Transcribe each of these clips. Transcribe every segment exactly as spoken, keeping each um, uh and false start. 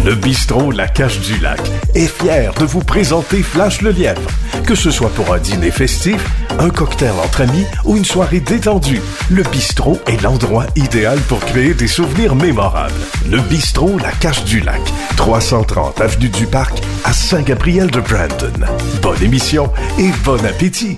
Le bistrot La Cache du Lac est fier de vous présenter Flash le Lièvre. Que ce soit pour un dîner festif, un cocktail entre amis ou une soirée détendue, le bistrot est l'endroit idéal pour créer des souvenirs mémorables. Le bistrot La Cache du Lac, trois cent trente avenue du Parc à Saint-Gabriel-de-Brandon. Bonne émission et bon appétit!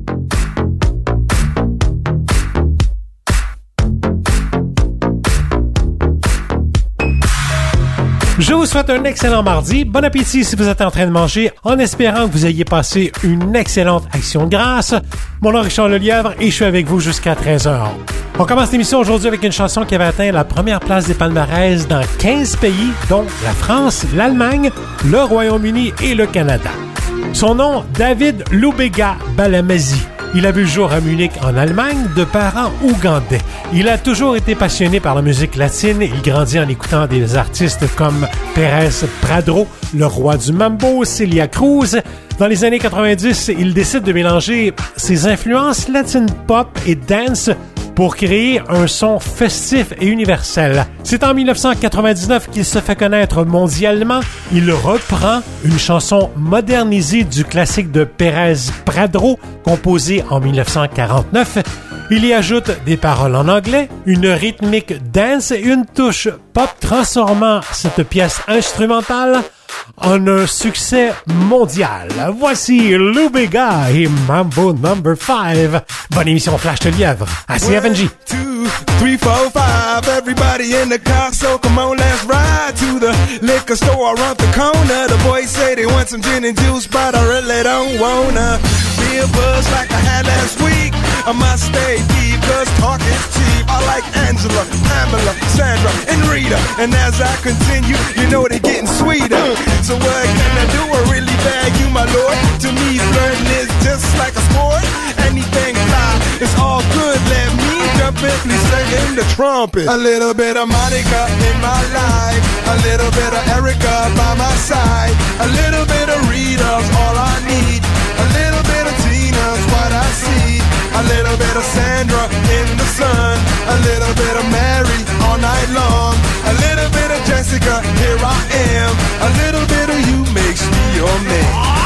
Je vous souhaite un excellent mardi. Bon appétit si vous êtes en train de manger, en espérant que vous ayez passé une excellente action de grâce. Mon nom est Richard Lelièvre et je suis avec vous jusqu'à treize heures. On commence l'émission aujourd'hui avec une chanson qui avait atteint la première place des palmarès dans quinze pays, dont la France, l'Allemagne, le Royaume-Uni et le Canada. Son nom, David Lubega Balamazi. Il a vu le jour à Munich, en Allemagne, de parents ougandais. Il a toujours été passionné par la musique latine. Il grandit en écoutant des artistes comme Pérez Prado, le roi du mambo, Celia Cruz. Dans les années quatre-vingt-dix, il décide de mélanger ses influences latine pop et dance pour créer un son festif et universel. C'est en dix-neuf cent quatre-vingt-dix-neuf qu'il se fait connaître mondialement. Il reprend une chanson modernisée du classique de Pérez Prado, composée en dix-neuf cent quarante-neuf. Il y ajoute des paroles en anglais, une rythmique dance et une touche pop, transformant cette pièce instrumentale en un succès mondial. Voici Lubega et Mambo number five. Bonne émission Flash de Lièvre à C F N G. Two, three, four, five. Everybody in the car, so come on, let's ride to the liquor store around the corner. The boys say they want some gin and juice, but I really don't wanna be a buzz like I had last week. I must stay deep, cause talk is cheap. I like Angela, Pamela, Sandra, and Rita. And as I continue, you know they're getting sweeter. So what can I do? I really bag you, my lord. To me, flirting is just like a sport. Anything fly, it's all good. Let me jump in, please sing the trumpet. A little bit of Monica in my life. A little bit of Erica by my side. A little bit of Rita's all I need. A little bit of Tina's what I see. A little bit of Sandra in the sun. A little bit of Mary all night long. A little bit of Jessica, here I am. A little bit of you makes me your man.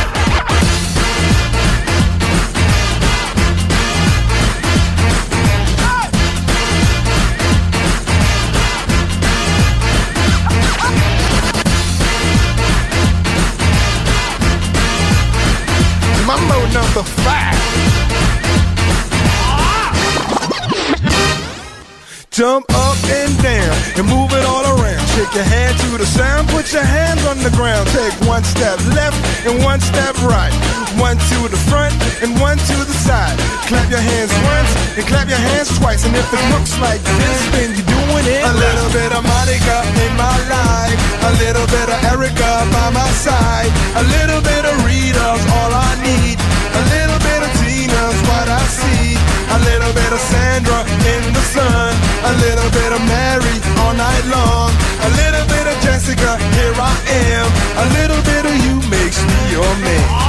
Mambo number five. Jump up and down and move it all around. Shake your hand to the sound, put your hands on the ground. Take one step left and one step right. One to the front and one to the side. Clap your hands once and clap your hands twice. And if it looks like this, then you're doing it. A little bit of Monica in my life. A little bit of Erica by my side. A little bit of Rita's all I need. A little bit of Tina's what I see. A little bit of Sandra in the sun. A little bit of Mary all night long. A little bit of Jessica, here I am. A little bit of you makes me your man.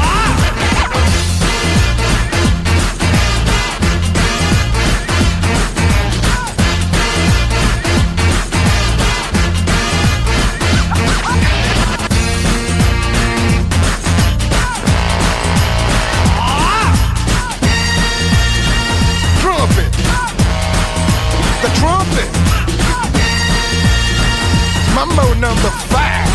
Mambo number five.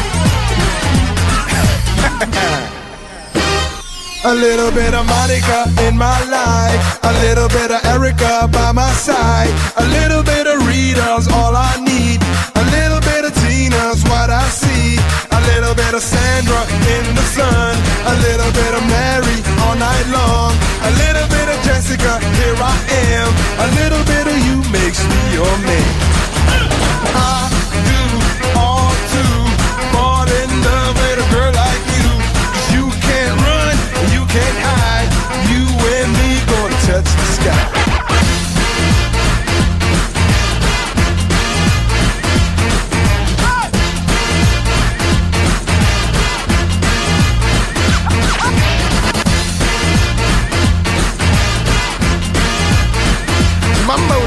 A little bit of Monica in my life. A little bit of Erica by my side. A little bit of Rita's all I need. A little bit of Tina's what I see. A little bit of Sandra in the sun. A little bit of Mary all night long. A little bit of Jessica, here I am. A little bit of you makes me your man. I do all to fall in love with a girl like you. 'Cause you can't run, you can't hide. You and me gonna touch the sky. Mambo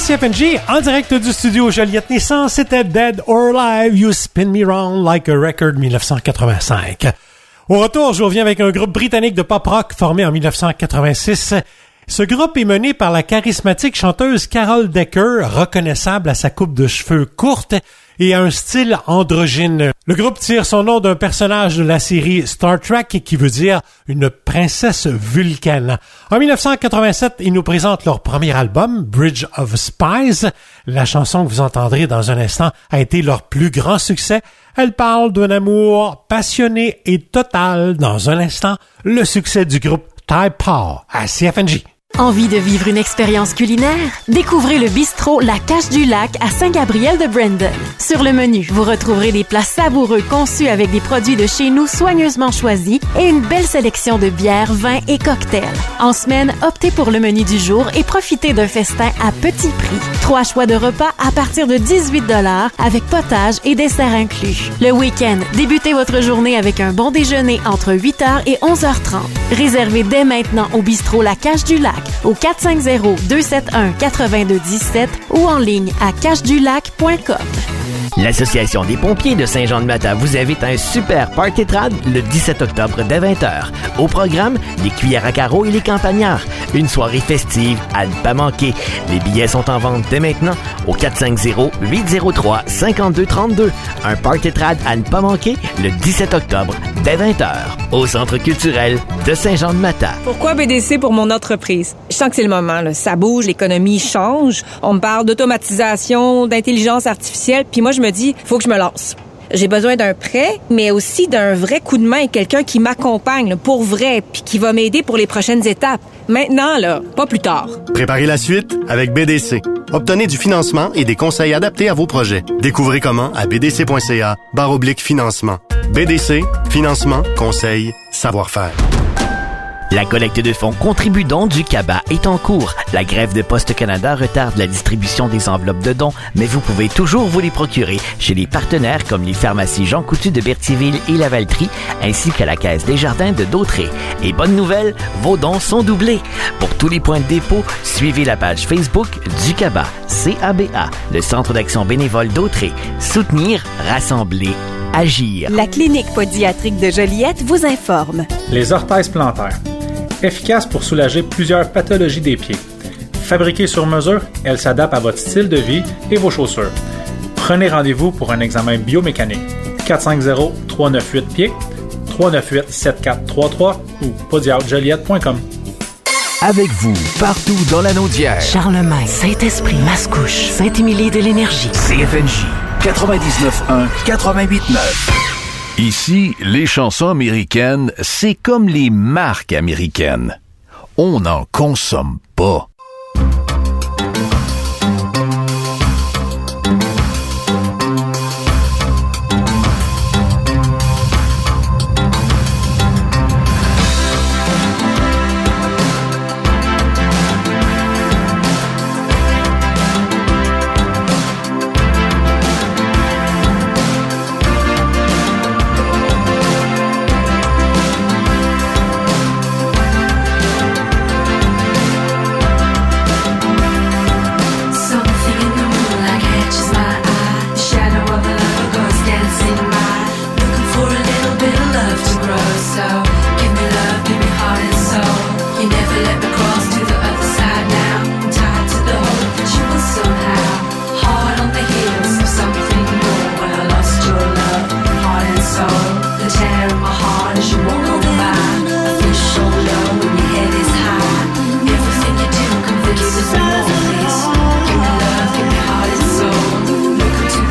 C F N G, en direct du studio Joliette-Nissan, c'était Dead or Alive, You Spin Me Round Like a Record dix-neuf cent quatre-vingt-cinq. Au retour, je reviens avec un groupe britannique de pop-rock formé en dix-neuf cent quatre-vingt-six. Ce groupe est mené par la charismatique chanteuse Carol Decker, reconnaissable à sa coupe de cheveux courte et à un style androgyne. Le groupe tire son nom d'un personnage de la série Star Trek qui veut dire une princesse vulcaine. En dix-neuf cent quatre-vingt-sept, ils nous présentent leur premier album, Bridge of Spies. La chanson que vous entendrez dans un instant a été leur plus grand succès. Elle parle d'un amour passionné et total. Dans un instant, le succès du groupe Type Power à C F N G. Envie de vivre une expérience culinaire? Découvrez le bistrot La Cache du Lac à Saint-Gabriel-de-Brandon. Sur le menu, vous retrouverez des plats savoureux conçus avec des produits de chez nous soigneusement choisis et une belle sélection de bières, vins et cocktails. En semaine, optez pour le menu du jour et profitez d'un festin à petit prix. Trois choix de repas à partir de dix-huit dollars avec potage et dessert inclus. Le week-end, débutez votre journée avec un bon déjeuner entre huit heures et onze heures trente. Réservez dès maintenant au bistrot La Cache du Lac au quatre cinq zéro, deux sept un, huit deux un sept ou en ligne à cache du lac point com. L'Association des pompiers de Saint-Jean-de-Mata vous invite à un super party trad le dix-sept octobre dès vingt heures. Au programme, les cuillères à carreaux et les campagnards. Une soirée festive à ne pas manquer. Les billets sont en vente dès maintenant au quatre cinq zéro, huit zéro trois, cinq deux trois deux. Un party trad à ne pas manquer le dix-sept octobre dès vingt heures au Centre culturel de Saint-Jean-de-Mata. Pourquoi B D C pour mon entreprise? Je sens que c'est le moment, là. Ça bouge, l'économie change. On me parle d'automatisation, d'intelligence artificielle, puis moi je me dis, faut que je me lance. J'ai besoin d'un prêt, mais aussi d'un vrai coup de main, quelqu'un qui m'accompagne là, pour vrai, puis qui va m'aider pour les prochaines étapes. Maintenant, là, pas plus tard. Préparez la suite avec B D C. Obtenez du financement et des conseils adaptés à vos projets. Découvrez comment à bdc.ca barre oblique financement. B D C, financement, conseils, savoir-faire. La collecte de fonds Contribue don du C A B A est en cours. La grève de Poste Canada retarde la distribution des enveloppes de dons, mais vous pouvez toujours vous les procurer chez les partenaires comme les pharmacies Jean Coutu de Berthierville et Lavaltrie, ainsi qu'à la Caisse des Jardins de Dautré. Et bonne nouvelle, vos dons sont doublés. Pour tous les points de dépôt, suivez la page Facebook du C A B A, C A B A, le Centre d'action bénévole Dautré. Soutenir, rassembler, agir. La clinique pédiatrique de Joliette vous informe. Les orthèses plantaires. Efficace pour soulager plusieurs pathologies des pieds. Fabriquée sur mesure, elle s'adapte à votre style de vie et vos chaussures. Prenez rendez-vous pour un examen biomécanique. quatre cinq zéro, trois neuf huit pieds, trois neuf huit, sept quatre trois trois ou podiatre joliette point com. Avec vous, partout dans la Naudière. Charlemagne, Saint-Esprit, Mascouche, Saint-Émilie de l'Énergie. C F N J quatre-vingt-dix-neuf un, quatre-vingt-huit neuf. Ici, les chansons américaines, c'est comme les marques américaines. On n'en consomme pas.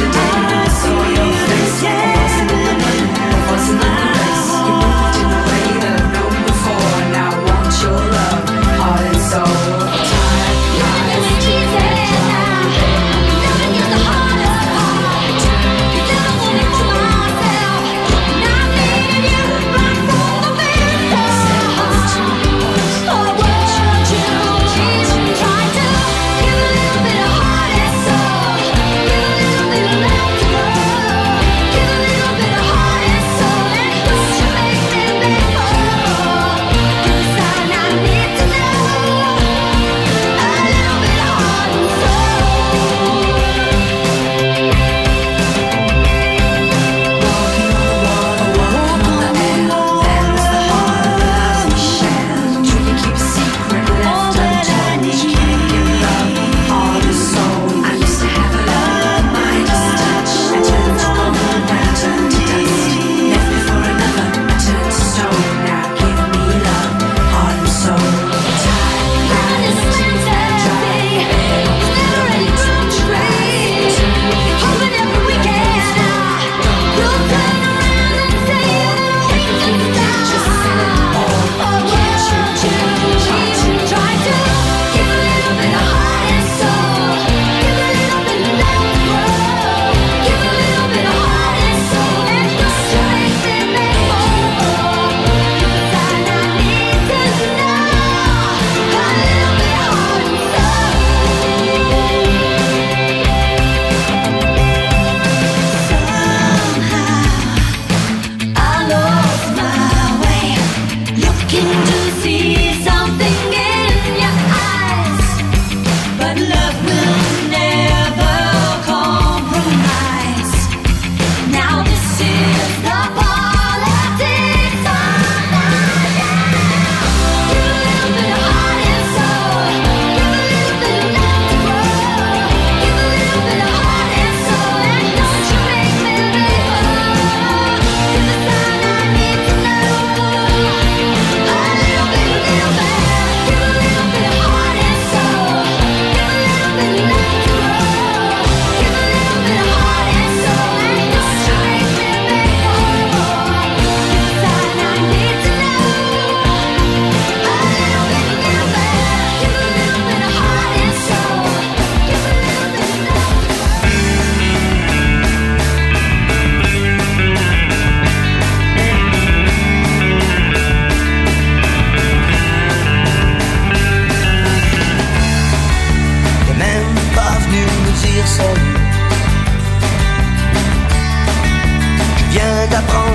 Awesome in the race, you moved in a way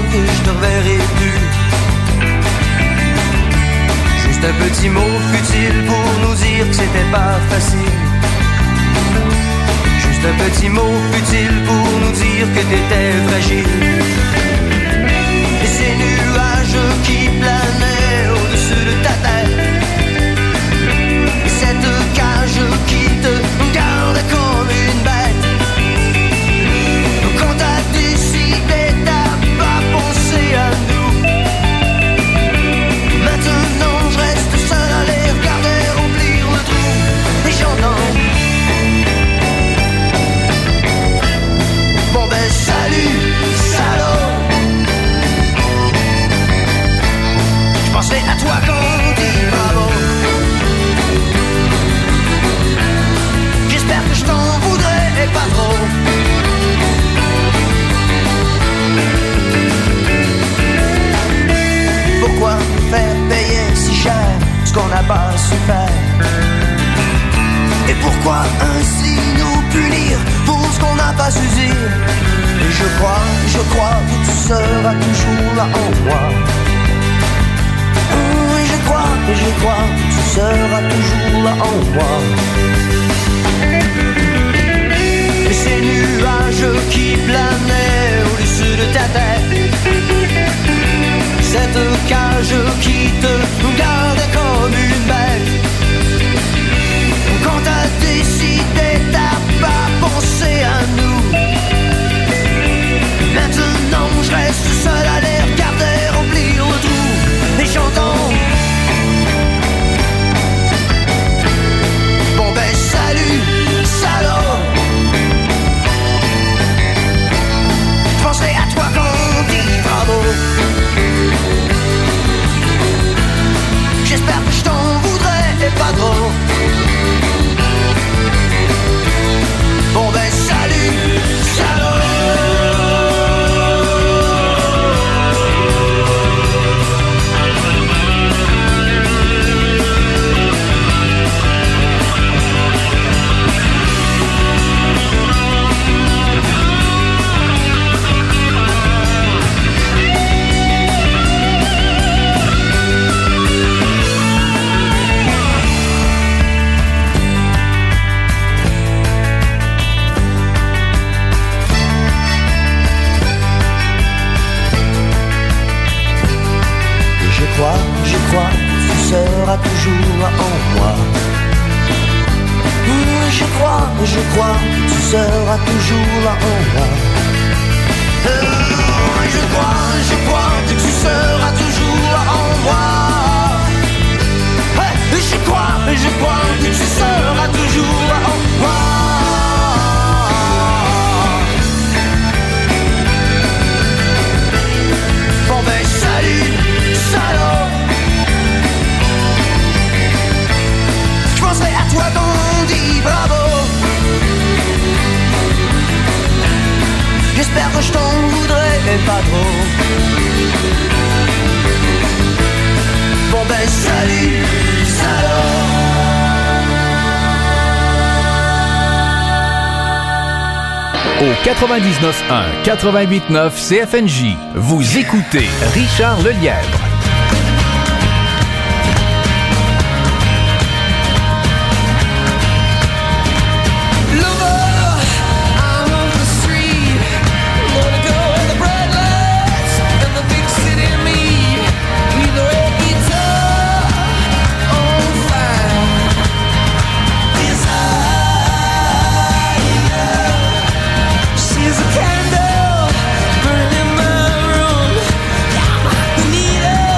que je te reverrai plus. Juste un petit mot futile pour nous dire que c'était pas facile. Juste un petit mot futile pour nous dire que t'étais fragile. Et ces nuages qui planaient au-dessus de ta tête, et cette cage qui te garde comme une bête. Quand t'as décidé, t'as pas pensé à nous. Maintenant je reste seul à les regarder remplir le trou. Et j'entends bon ben salut, salaud. Je penserai à toi quand on dit bravo. J'espère que je t'en voudrais pas trop. Pourquoi faire payer si cher ce qu'on n'a pas su faire? Et pourquoi ainsi nous punir pour ce qu'on n'a pas su dire? Et je crois, je crois que tu seras toujours là en moi. Oh, et je crois, et je crois que tu seras toujours là en moi. Et ces nuages qui planaient au-dessus de ta tête, cette cage qui te garde comme une bête. Quand t'as décidé, t'as pas pensé à nous. Maintenant je reste seul à les regarder remplir le trou. Et j'entends bon ben salut, salaud. Je penserai à toi quand on dit bravo. J'espère que je t'en voudrais pas trop. Bon ben salut, salaud. Je crois que tu seras toujours là en moi. Je crois, je crois que tu seras toujours là en moi. Je crois, je crois que tu seras toujours là en moi. Je crois, je crois que tu seras toujours là en moi. Bon ben salut, salaud. Je penserai à toi quand on dit bravo. J'espère que je t'en voudrais pas trop. Bon ben salut, salaud. Au quatre-vingt-dix-neuf un, quatre-vingt-huit neuf C F N J, vous écoutez Richard Lelièvre. Candle burning in my room. We need it.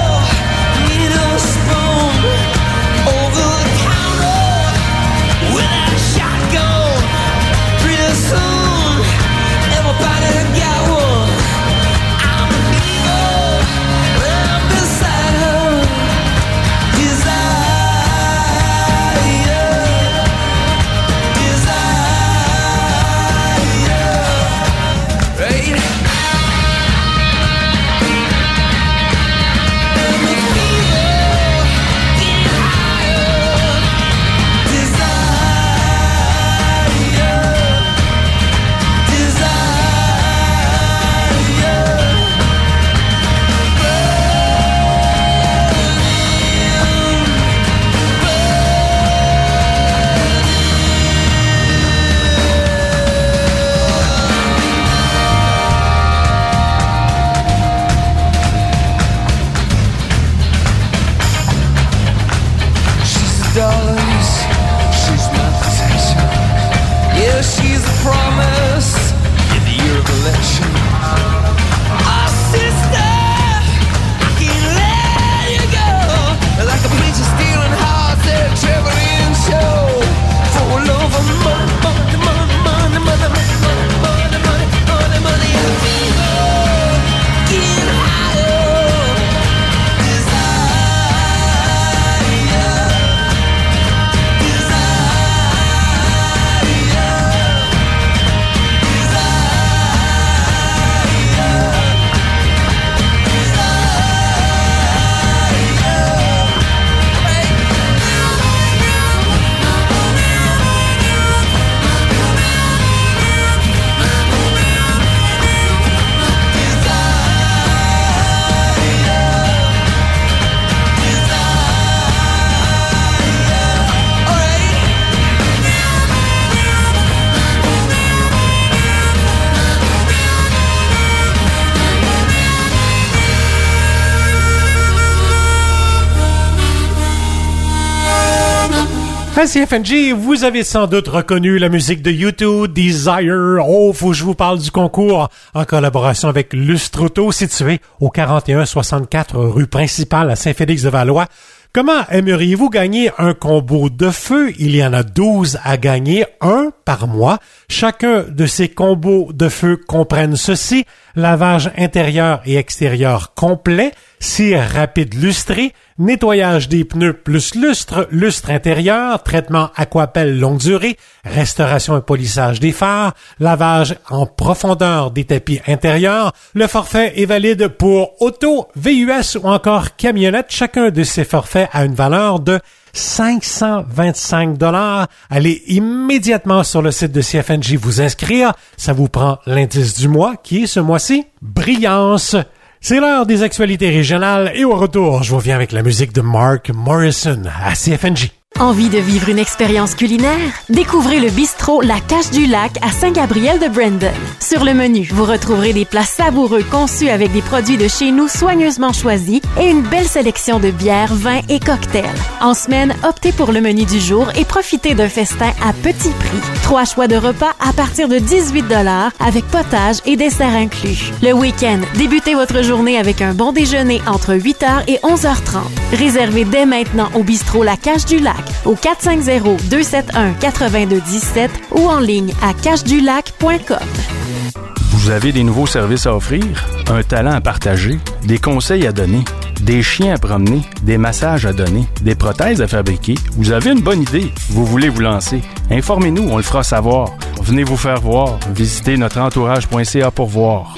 À C F N G, vous avez sans doute reconnu la musique de U deux, Desire. Oh, faut que je vous parle du concours en collaboration avec Lustre Auto, situé au quarante et un soixante-quatre rue principale à Saint-Félix-de-Valois. Comment aimeriez-vous gagner un combo de feu? Il y en a douze à gagner, un par mois. Chacun de ces combos de feu comprennent ceci: lavage intérieur et extérieur complet, cire rapide lustrée, nettoyage des pneus plus lustre, lustre intérieur, traitement Aquapel longue durée, restauration et polissage des phares, lavage en profondeur des tapis intérieurs. Le forfait est valide pour auto, V U S ou encore camionnette. Chacun de ces forfaits a une valeur de cinq cent vingt-cinq dollars. Allez immédiatement sur le site de C F N J vous inscrire. Ça vous prend l'indice du mois qui est ce mois-ci Brillance. C'est l'heure des actualités régionales et au retour, je vous reviens avec la musique de Mark Morrison à C F N J. Envie de vivre une expérience culinaire? Découvrez le bistrot La Cache du Lac à Saint-Gabriel-de-Brandon. Sur le menu, vous retrouverez des plats savoureux conçus avec des produits de chez nous soigneusement choisis et une belle sélection de bières, vins et cocktails. En semaine, optez pour le menu du jour et profitez d'un festin à petit prix. Trois choix de repas à partir de dix-huit dollars avec potage et dessert inclus. Le week-end, débutez votre journée avec un bon déjeuner entre huit heures et onze heures trente. Réservez dès maintenant au bistrot La Cache du Lac au quatre cinq zéro, deux sept un, huit deux un sept ou en ligne à cache du lac point com. Vous avez des nouveaux services à offrir, un talent à partager, des conseils à donner, des chiens à promener, des massages à donner, des prothèses à fabriquer. Vous avez une bonne idée, vous voulez vous lancer. Informez-nous, on le fera savoir. Venez vous faire voir. Visitez notre entourage point c a pour voir.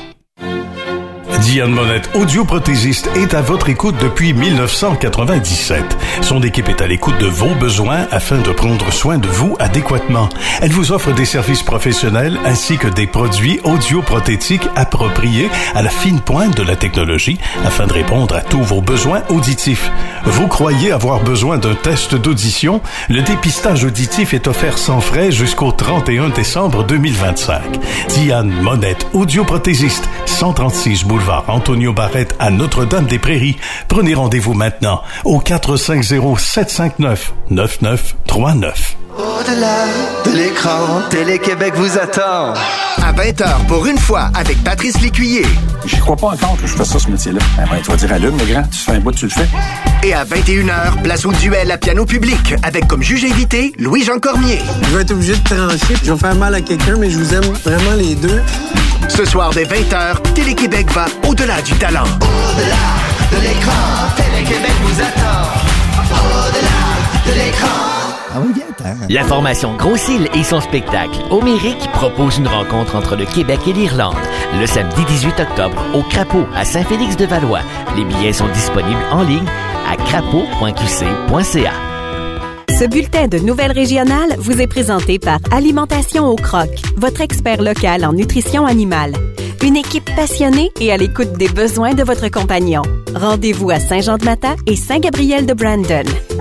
Diane Monette, audioprothésiste, est à votre écoute depuis dix-neuf cent quatre-vingt-dix-sept. Son équipe est à l'écoute de vos besoins afin de prendre soin de vous adéquatement. Elle vous offre des services professionnels ainsi que des produits audioprothétiques appropriés à la fine pointe de la technologie afin de répondre à tous vos besoins auditifs. Vous croyez avoir besoin d'un test d'audition? Le dépistage auditif est offert sans frais jusqu'au trente et un décembre deux mille vingt-cinq. Diane Monette, audioprothésiste, cent trente-six boulevard Antonio Barrette à Notre-Dame-des-Prairies. Prenez rendez-vous maintenant au quatre cinq zéro, sept cinq neuf, neuf neuf trois neuf. Au-delà de l'écran, Télé-Québec vous attend. À vingt heures pour une fois avec Patrice Lécuyer. J'y crois pas encore que je fais ça, ce métier-là. Ben, ben, tu vas dire allume, le grand. Tu fais un bout, tu le fais. Et à vingt et une heures, place au duel à piano public avec comme juge invité Louis-Jean Cormier. Je vais être obligé de trancher. Je vais faire mal à quelqu'un, mais je vous aime vraiment les deux. Ce soir dès vingt heures, Télé-Québec va au-delà du talent. Au-delà de l'écran, Télé-Québec vous attend. Au-delà de l'écran. La formation Gros-Cils et son spectacle Homérique propose une rencontre entre le Québec et l'Irlande le samedi dix-huit octobre au Crapaud à Saint-Félix-de-Valois. Les billets sont disponibles en ligne à crapaud point q c point c a. Ce bulletin de nouvelles régionales vous est présenté par Alimentation au Croc, votre expert local en nutrition animale. Une équipe passionnée et à l'écoute des besoins de votre compagnon. Rendez-vous à Saint-Jean-de-Mata et Saint-Gabriel-de-Brandon.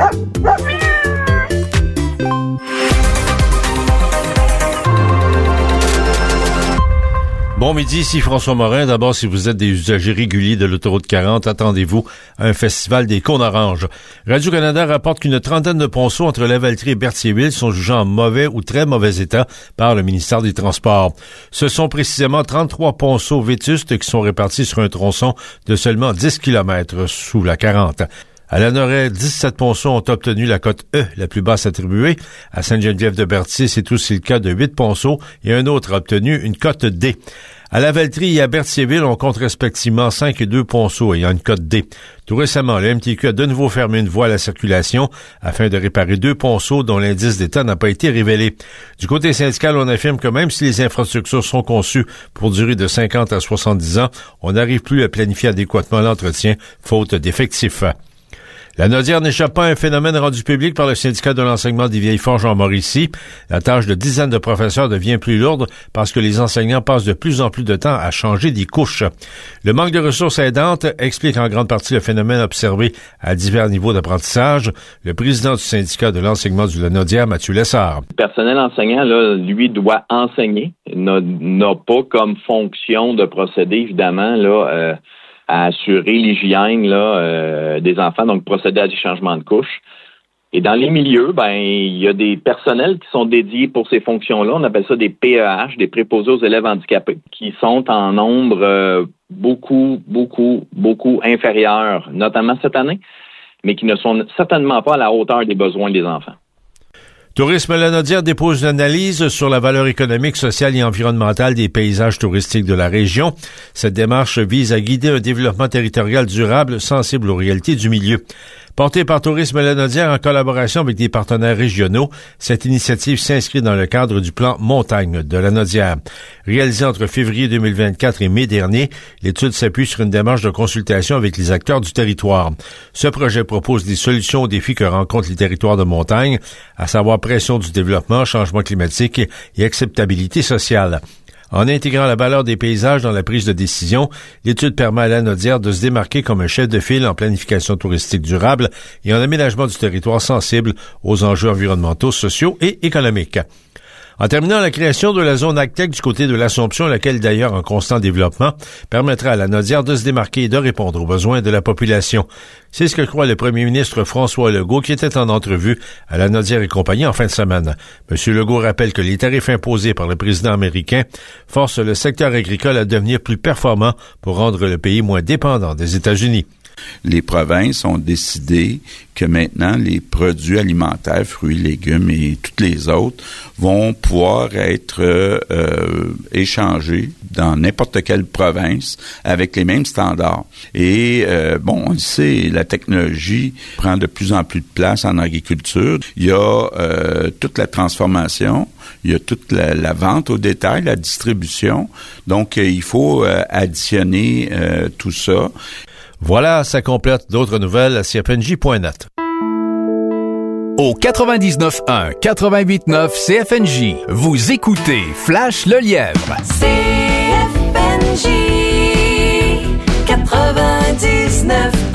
Bon midi, ici François Morin. D'abord, si vous êtes des usagers réguliers de l'autoroute quarante, attendez-vous à un festival des cônes oranges. Radio-Canada rapporte qu'une trentaine de ponceaux entre Lavaltrie et Berthierville sont jugés en mauvais ou très mauvais état par le ministère des Transports. Ce sont précisément trente-trois ponceaux vétustes qui sont répartis sur un tronçon de seulement dix kilomètres sous la quarante. À la Nord-Est, dix-sept ponceaux ont obtenu la cote E, la plus basse attribuée. À Sainte-Geneviève-de-Berthier, c'est aussi le cas de huit ponceaux et un autre a obtenu une cote D. À Lavaltrie et à Berthierville, on compte respectivement cinq et deux ponceaux ayant une cote D. Tout récemment, le M T Q a de nouveau fermé une voie à la circulation afin de réparer deux ponceaux dont l'indice d'état n'a pas été révélé. Du côté syndical, on affirme que même si les infrastructures sont conçues pour durer de cinquante à soixante-dix ans, on n'arrive plus à planifier adéquatement l'entretien, faute d'effectifs. La Nodière n'échappe pas à un phénomène rendu public par le syndicat de l'enseignement des Vieilles-Forges en Mauricie. La tâche de dizaines de professeurs devient plus lourde parce que les enseignants passent de plus en plus de temps à changer des couches. Le manque de ressources aidantes explique en grande partie le phénomène observé à divers niveaux d'apprentissage. Le président du syndicat de l'enseignement de la Nodière, Mathieu Lessard. Le personnel enseignant, là, lui, doit enseigner. N'a, n'a pas comme fonction de procéder, évidemment, là, euh, à assurer l'hygiène là, euh, des enfants, donc procéder à des changements de couches. Et dans les milieux, ben il y a des personnels qui sont dédiés pour ces fonctions-là. On appelle ça des P E H, des préposés aux élèves handicapés, qui sont en nombre euh, beaucoup, beaucoup, beaucoup inférieur, notamment cette année, mais qui ne sont certainement pas à la hauteur des besoins des enfants. Tourisme Lanaudière dépose une analyse sur la valeur économique, sociale et environnementale des paysages touristiques de la région. Cette démarche vise à guider un développement territorial durable sensible aux réalités du milieu. Portée par Tourisme Lanaudière en collaboration avec des partenaires régionaux, cette initiative s'inscrit dans le cadre du plan Montagne de Lanaudière. Réalisée entre février deux mille vingt-quatre et mai dernier, l'étude s'appuie sur une démarche de consultation avec les acteurs du territoire. Ce projet propose des solutions aux défis que rencontrent les territoires de montagne, à savoir pression du développement, changement climatique et acceptabilité sociale. En intégrant la valeur des paysages dans la prise de décision, l'étude permet à Lanaudière de se démarquer comme un chef de file en planification touristique durable et en aménagement du territoire sensible aux enjeux environnementaux, sociaux et économiques. En terminant, la création de la zone Actec du côté de l'Assomption, laquelle d'ailleurs en constant développement, permettra à Lanaudière de se démarquer et de répondre aux besoins de la population. C'est ce que croit le premier ministre François Legault, qui était en entrevue à Lanaudière et compagnie en fin de semaine. M. Legault rappelle que les tarifs imposés par le président américain forcent le secteur agricole à devenir plus performant pour rendre le pays moins dépendant des États-Unis. Les provinces ont décidé que maintenant, les produits alimentaires, fruits, légumes et toutes les autres vont pouvoir être euh, échangés dans n'importe quelle province avec les mêmes standards. Et, euh, bon, on le sait, la technologie prend de plus en plus de place en agriculture. Il y a euh, toute la transformation, il y a toute la, la vente au détail, la distribution. Donc, euh, il faut euh, additionner euh, tout ça. Voilà, ça complète d'autres nouvelles à C F N J point net. Au quatre-vingt-dix-neuf un, quatre-vingt-huit neuf C F N J, vous écoutez Flash le Lièvre. C F N J quatre-vingt-dix-neuf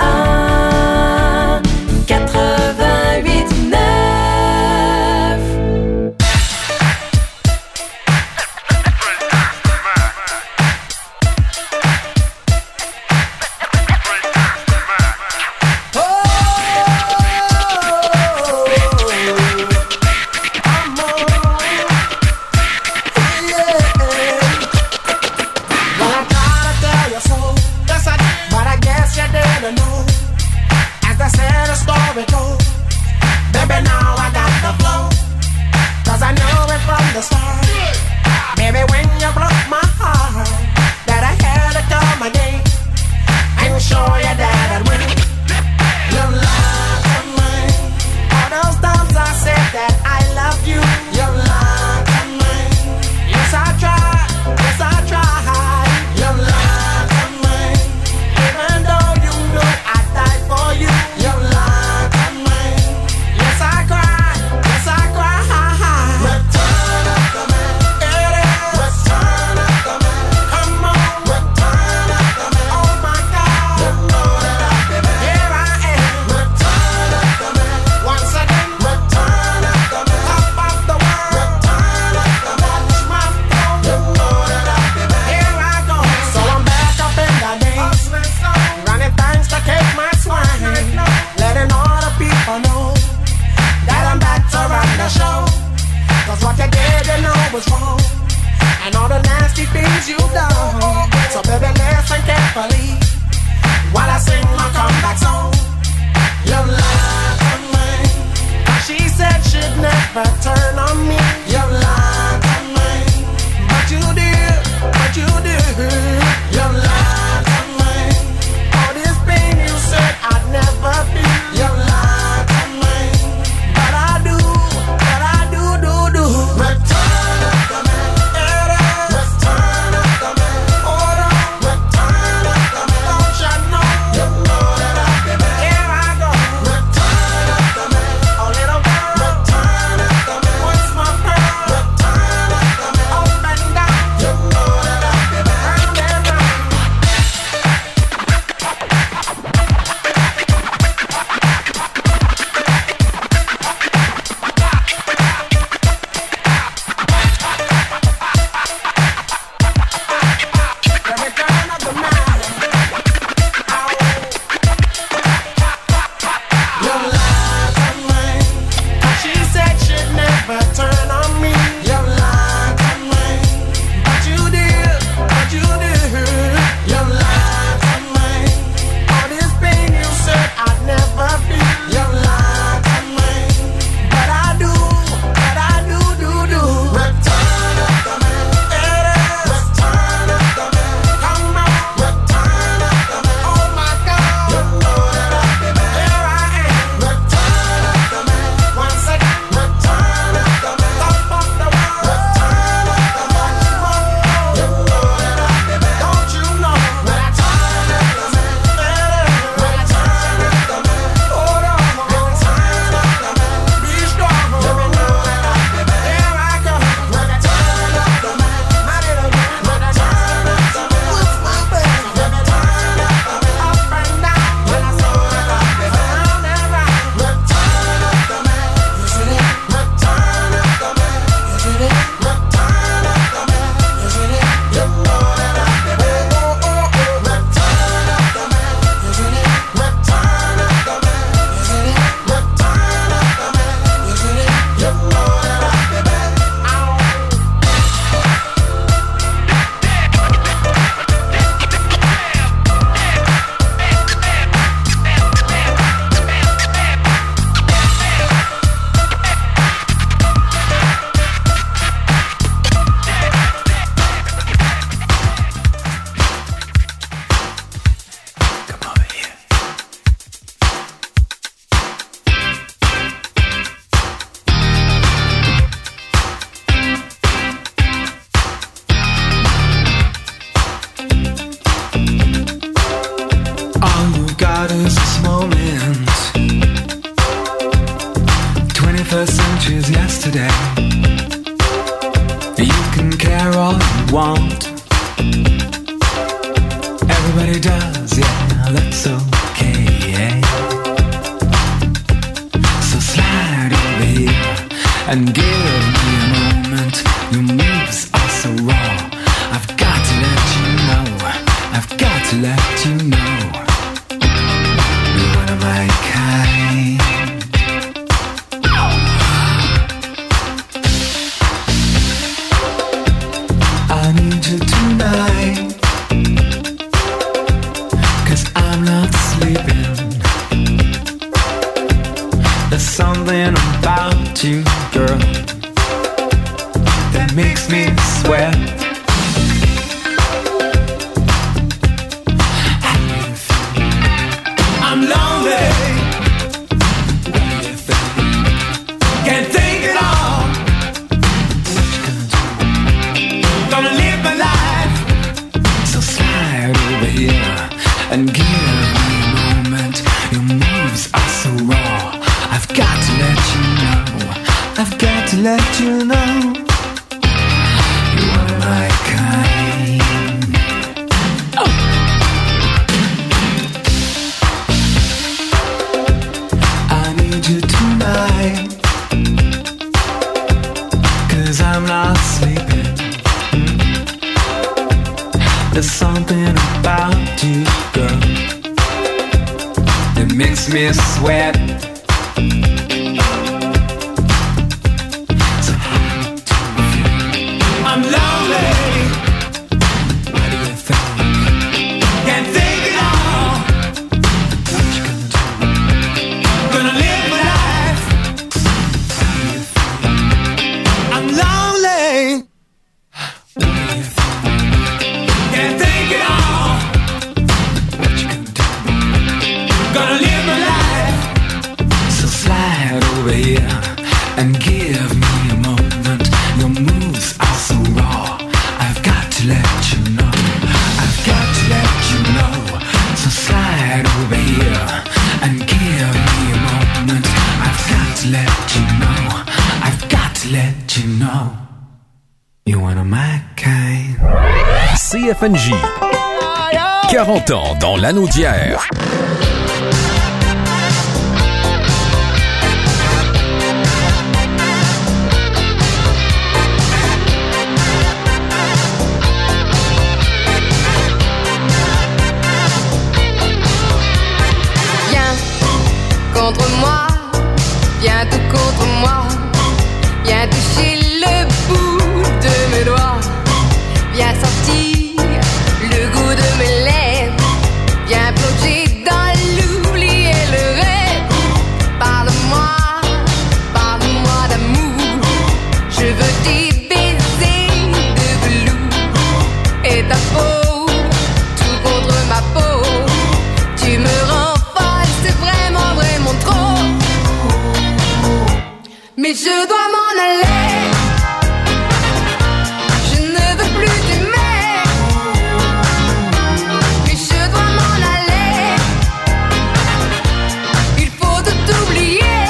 un, quatre-vingt-huit neuf. Return of the man. What is this moment? twenty-first century's yesterday. You can care all you want. Everybody does, yeah, that's okay. So slide over here and give me a moment. Your moves are so raw. I've got to let you know. I've got to let you know. You're one of my kind. I need you tonight, 'cause I'm not sleeping. There's something about you, girl, that makes me sweat. I'm lonely. Can't take it all. Gonna live my life. So slide over here and give me a moment. Your moves are so raw. I've got to let you know. I've got to let you know. You're one of my kind. Oh. I need you tonight, 'cause I'm not sleeping. There's something about you, girl, that makes me sweat. So I'm lonely. What do you think? Can't take it all. What you gonna do? Gonna live my life. What do you think? I'm lonely. What do you think? Can't take it all. What you gonna do? Gonna live my life. So slide over here and give me a moment. Your moves are so raw. I've got to let you know. I've got to let you know. So slide over here and give me a moment. I've got to let you know. I've got to let you know. You're one of my kind. C F N J. quarante ans dans l'anneau d'hier. Viens contre moi, viens tout contre moi, viens toucher le bout de mes doigts, viens sentir le goût de mes lèvres, viens plonger dans l'oubli et le rêve. Parle-moi, parle-moi d'amour, je veux tes baisers de velours et ta peau tout contre ma peau. Tu me rends folle, c'est vraiment, vraiment trop. Mais je dois m'en aller. Je ne veux plus t'aimer. Mais je dois m'en aller. Il faut tout oublier.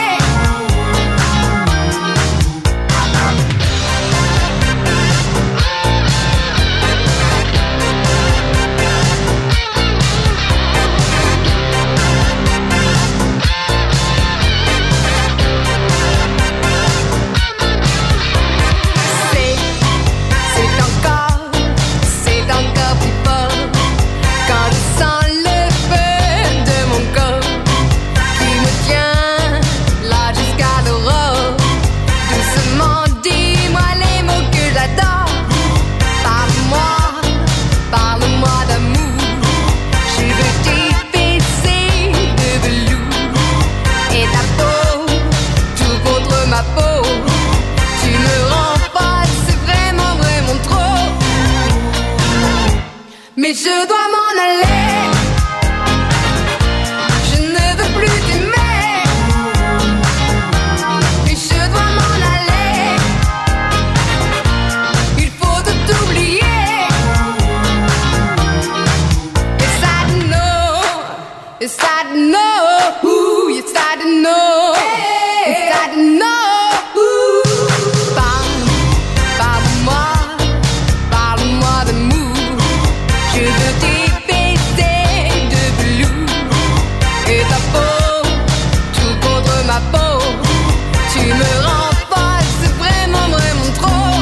start to know, ooh, you start to know, you start to know, ooh. Parle, parle-moi, parle-moi d'amour. Je veux tes baisers de velours et ta peau, tout contre ma peau. Tu me rends folle, c'est vraiment, vraiment trop.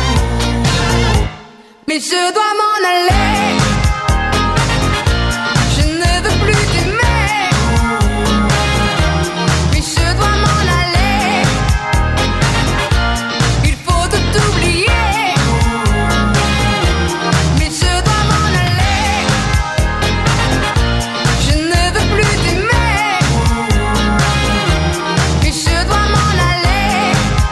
Mais je dois m'en aller. Je ne veux plus t'aimer. Mais je dois m'en aller. Il faut tout oublier. Mais je dois m'en aller. Je ne veux plus t'aimer. Mais je dois m'en aller.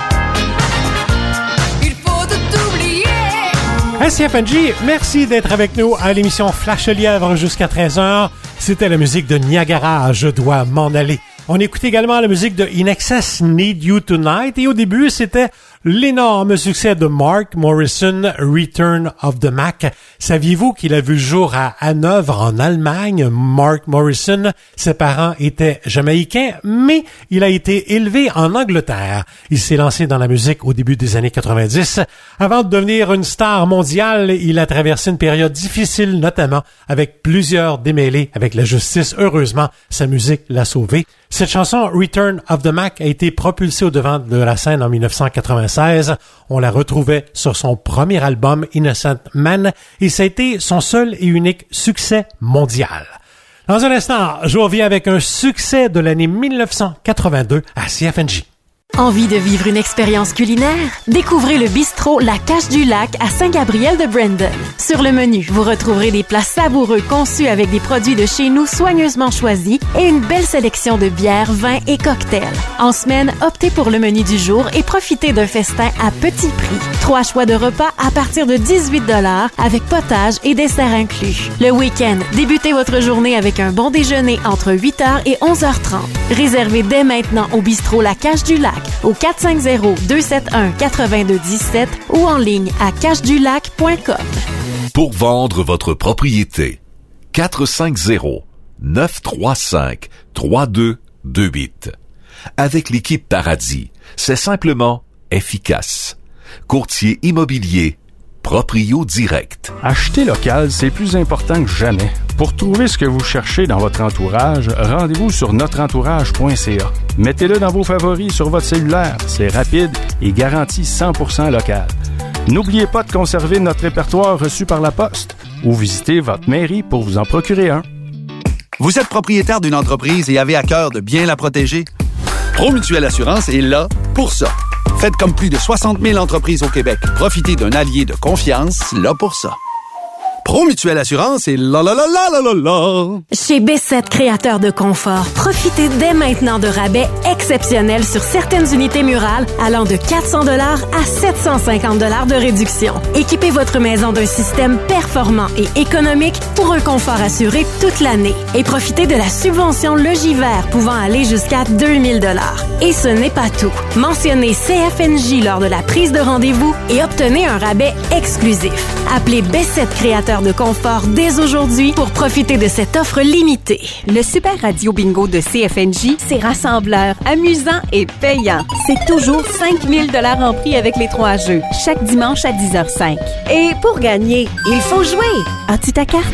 Il faut tout oublier. S C F N G, merci d'être avec nous à l'émission Flash le Lièvre jusqu'à treize heures. C'était la musique de Niagara, Je dois m'en aller. On écoute également la musique de In Excess, Need You Tonight. Et au début, c'était l'énorme succès de Mark Morrison, Return of the Mac. Saviez-vous qu'il a vu le jour à Hanovre, en Allemagne? Mark Morrison, ses parents étaient jamaïcains, mais il a été élevé en Angleterre. Il s'est lancé dans la musique au début des années quatre-vingt-dix. Avant de devenir une star mondiale, il a traversé une période difficile, notamment avec plusieurs démêlés avec la justice. Heureusement, sa musique l'a sauvé. Cette chanson, Return of the Mac, a été propulsée au devant de la scène en dix-neuf cent quatre-vingt-seize. On la retrouvait sur son premier album, Innocent Man, et ça a été son seul et unique succès mondial. Dans un instant, je reviens avec un succès de l'année dix-neuf cent quatre-vingt-deux à C F N J. Envie de vivre une expérience culinaire? Découvrez le bistrot La Cache du Lac à Saint-Gabriel de Brandon. Sur le menu, vous retrouverez des plats savoureux conçus avec des produits de chez nous soigneusement choisis et une belle sélection de bières, vins et cocktails. En semaine, optez pour le menu du jour et profitez d'un festin à petit prix. Trois choix de repas à partir de dix-huit dollars avec potage et dessert inclus. Le week-end, débutez votre journée avec un bon déjeuner entre huit heures et onze heures trente. Réservez dès maintenant au bistrot La Cache du Lac au quatre cinq zéro, deux sept un, huit deux un sept ou en ligne à cache du lac point com. Pour vendre votre propriété, quatre cinq zéro, neuf trois cinq, trois deux deux huit. Avec l'équipe Paradis, c'est simplement efficace. Courtier immobilier, Proprio Direct. Acheter local, c'est plus important que jamais. Pour trouver ce que vous cherchez dans votre entourage, rendez-vous sur notre entourage point c a. Mettez-le dans vos favoris sur votre cellulaire. C'est rapide et garanti cent pour cent local. N'oubliez pas de conserver notre répertoire reçu par la poste ou visitez votre mairie pour vous en procurer un. Vous êtes propriétaire d'une entreprise et avez à cœur de bien la protéger? Promutuelle Assurance est là pour ça. Faites comme plus de soixante mille entreprises au Québec. Profitez d'un allié de confiance là pour ça. Promutuelle Assurance est là là là là là là là. Chez B sept Créateurs de Confort, profitez dès maintenant de rabais exceptionnels sur certaines unités murales allant de quatre cents dollars à sept cent cinquante dollars de réduction. Équipez votre maison d'un système performant et économique pour un confort assuré toute l'année. Et profitez de la subvention Logivert pouvant aller jusqu'à deux mille dollars. Et ce n'est pas tout. Mentionnez C F N J lors de la prise de rendez-vous et obtenez un rabais exclusif. Appelez B sept Créateurs de Confort dès aujourd'hui pour profiter de cette offre limitée. Le Super Radio Bingo de C F N J, c'est rassembleur, amusant et payant. C'est toujours cinq mille dollars en prix avec les trois jeux, chaque dimanche à dix heures zéro cinq. Et pour gagner, il faut jouer. As-tu ta carte?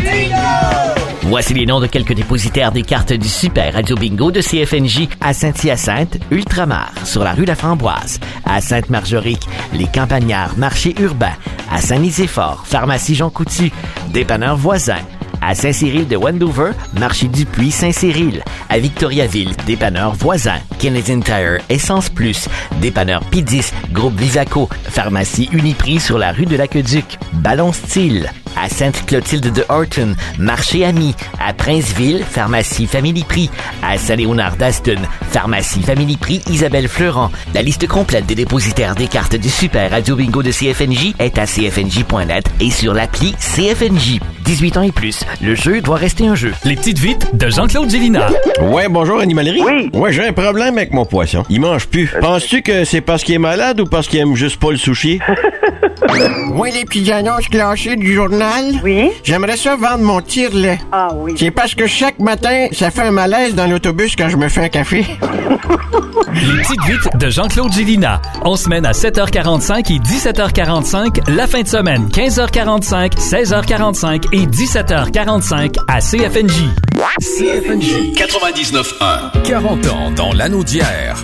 Voici les noms de quelques dépositaires des cartes du Super Radio Bingo de C F N J à Saint-Hyacinthe, Ultramar, sur la rue La Framboise, à Sainte-Marguerite, les Campagnards, marché urbain, à Saint-Nicéphore, pharmacie Jean Coutu, dépanneur voisin, à Saint-Cyril de Wendover, marché Dupuis Saint-Cyril, à Victoriaville, dépanneur voisin, Canadian Tire, Essence Plus, dépanneur P dix, groupe Visaco, pharmacie Uniprix sur la rue de l'Aqueduc, Ballon Style, à Sainte-Clotilde de Horton, marché Ami, à Princeville, pharmacie Family Prix, à Saint-Léonard d'Aston, pharmacie Family Prix Isabelle Fleurant. La liste complète des dépositaires des cartes du Super Radio Bingo de C F N J est à c f n j point net et sur l'appli C F N J. dix-huit ans et plus, le jeu doit rester un jeu. Les petites vites de Jean-Claude Gélina. Ouais, bonjour Animalerie. Oui. Ouais, j'ai un problème avec mon poisson. Il mange plus. Penses-tu que c'est parce qu'il est malade ou parce qu'il aime juste pas le sushi? Oui, les petites annonces classées du journal. Oui? J'aimerais ça vendre mon tire-lait. Ah oui. C'est parce que chaque matin, ça fait un malaise dans l'autobus quand je me fais un café. Les petites vites de Jean-Claude Gélina. On se mène à sept heures quarante-cinq et dix-sept heures quarante-cinq. La fin de semaine, quinze heures quarante-cinq, seize heures quarante-cinq et dix-sept heures quarante-cinq à C F N J. C F N J quatre-vingt-dix-neuf un. quarante ans dans l'anneau d'hier.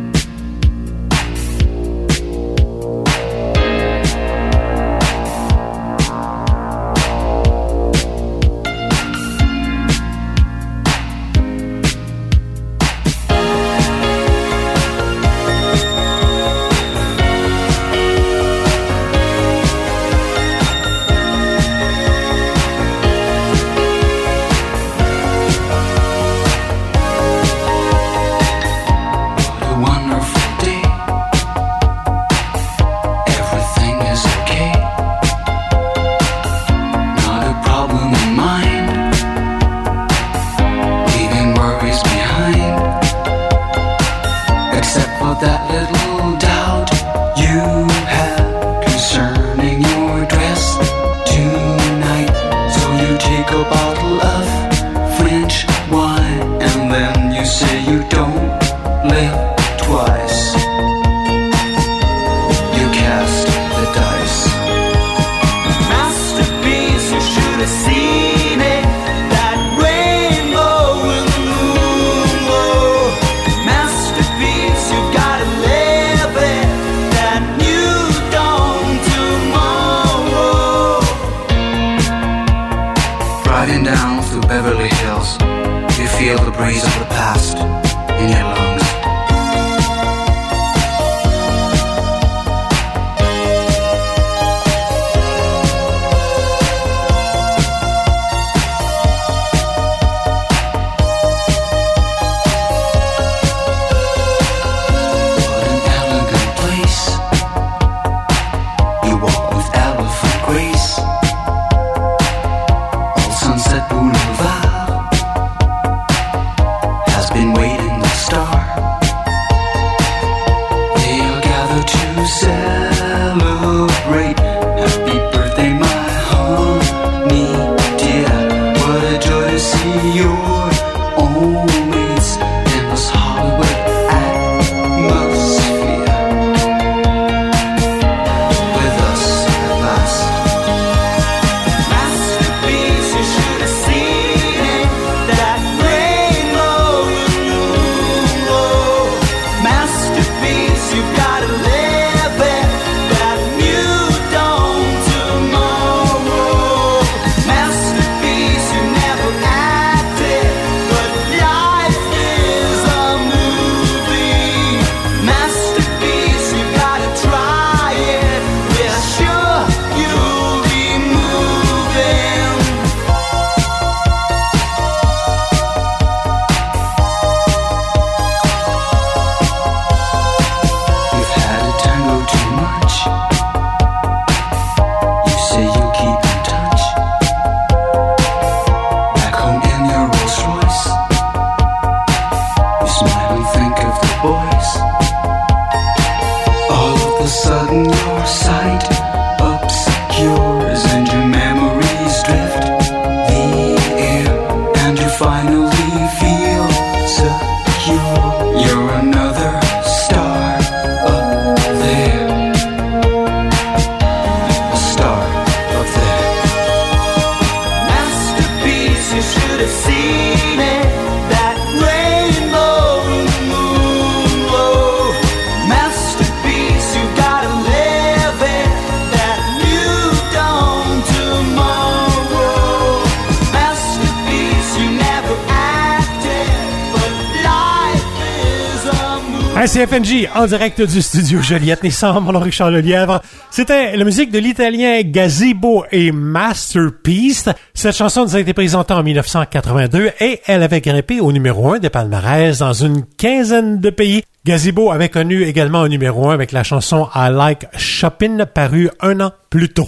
C F N J, en direct du studio Joliette Nissan, mon nom Richard Lelièvre. C'était la musique de l'italien Gazebo et Masterpiece. Cette chanson nous a été présentée en dix-neuf cent quatre-vingt-deux et elle avait grimpé au numéro un des palmarès dans une quinzaine de pays. Gazebo avait connu également un numéro un avec la chanson I Like Shopping, parue un an plus tôt.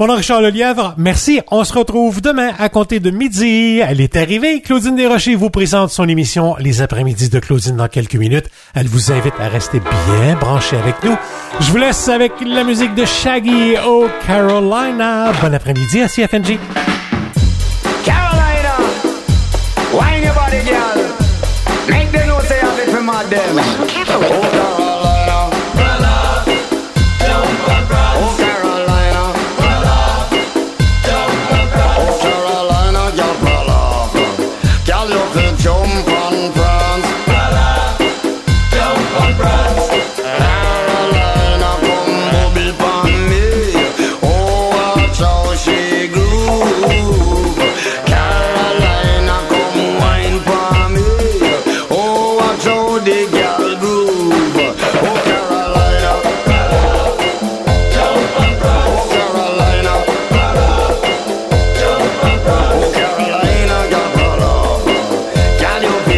Mon nom est Richard Lelièvre, merci. On se retrouve demain à compter de midi. Elle est arrivée. Claudine Desrochers vous présente son émission Les après-midi de Claudine dans quelques minutes. Elle vous invite à rester bien branchés avec nous. Je vous laisse avec la musique de Shaggy au Carolina. Bon après-midi à C F N G. Carolina, wine your body, girl. Make them know say you have it for my them. Oh, Carolina. Can you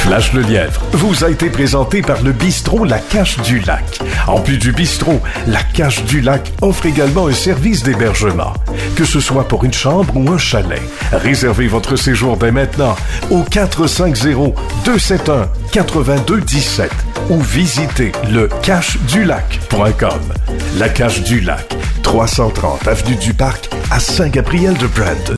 Flash le Lièvre vous a été présenté par le bistrot La Cache du Lac. En plus du bistrot, La Cache du Lac offre également un service d'hébergement. Que ce soit pour une chambre ou un chalet, réservez votre séjour dès maintenant au quatre cinq zéro, deux sept un, quatre deux un sept ou visitez le cache du lac point com. La Cache du Lac, trois cent trente avenue du Parc à Saint-Gabriel-de-Brandon.